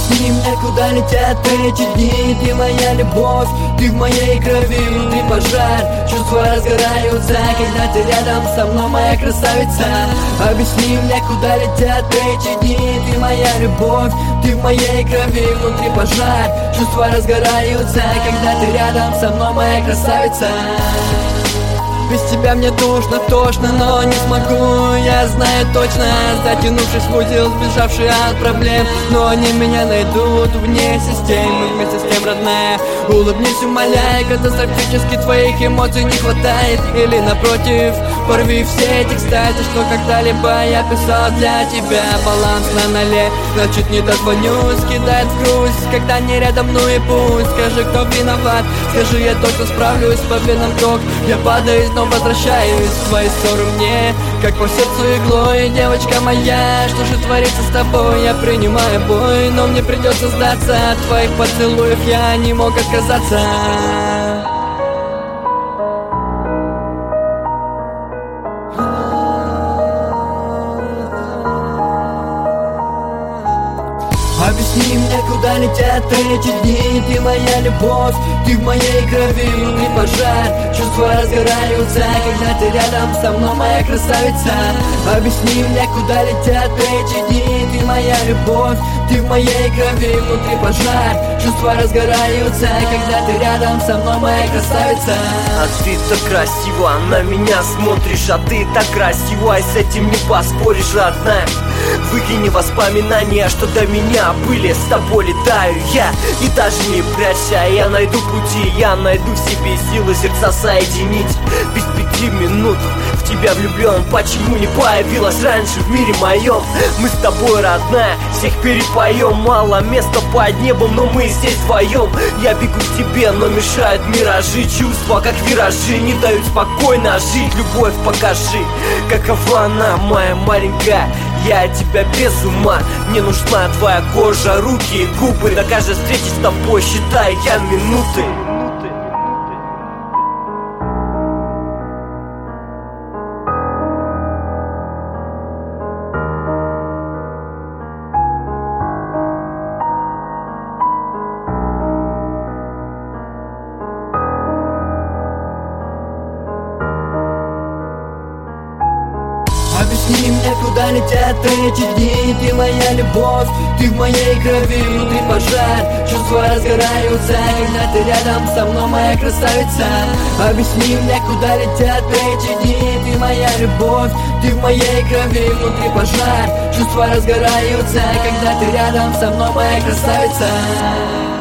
Объясни мне, куда летят эти дни. Ты моя любовь, ты в моей крови. Внутри пожар, чувства разгораются, когда ты рядом со мной, моя красавица. Объясни мне, куда летят эти дни. Ты моя любовь, ты в моей крови. Внутри пожар, чувства разгораются, когда ты рядом со мной, моя красавица. Без тебя мне тошно, но не смогу, я знаю точно. Затянувшись в узел, сбежавший от проблем, но они меня найдут вне системы. Вместе с тем, родная, улыбнись, умоляй. Катастрофически твоих эмоций не хватает. Или напротив, порви все эти кстати, что когда-либо я писал для тебя. Баланс на ноле, значит не дозвонюсь. Кидает в грусть, когда не рядом, ну и пусть. Скажи, кто виноват, скажи, я точно справлюсь. По венам ток, я падаю, но возвращаюсь в твои ссоры мне, как по сердцу иглой. Девочка моя, что же творится с тобой? Я принимаю бой, но мне придется сдаться. От твоих поцелуев я не мог отказаться. Объясни мне, куда летят эти дни. Ты моя любовь, ты в моей крови. Внутри пожар, чувства разгораются, когда ты рядом со мной, моя красавица. Объясни мне, куда летят эти дни. Ты моя любовь, ты в моей крови. Внутри пожар, чувства разгораются, когда ты рядом со мной, моя красавица. А ты так красиво на меня смотришь, а ты так красива, и с этим не поспоришь, родная. Выкини воспоминания, что до меня были. С тобой летаю я, и даже не прячься. Я найду пути, я найду в себе силы сердца соединить. Без 5 минут в тебя влюблен. Почему не появилась раньше в мире моем? Мы с тобой, родная, всех перепоем. Мало места под небом, но мы здесь вдвоем. Я бегу к тебе, но мешают миражи. Чувства, как виражи, не дают спокойно жить. Любовь покажи, какова она, моя маленькая. Я от тебя без ума, мне нужна твоя кожа, руки и губы. На каждой встрече с тобой считаю я минуты. Объясни мне, куда летят эти дни. Ты моя любовь, ты в моей крови. Внутри пожар, чувства разгораются, когда ты рядом со мной, моя красавица. Объясни мне, куда летят эти дни. Ты моя любовь, ты в моей крови. Внутри пожар, чувства разгораются, когда ты рядом со мной, моя красавица.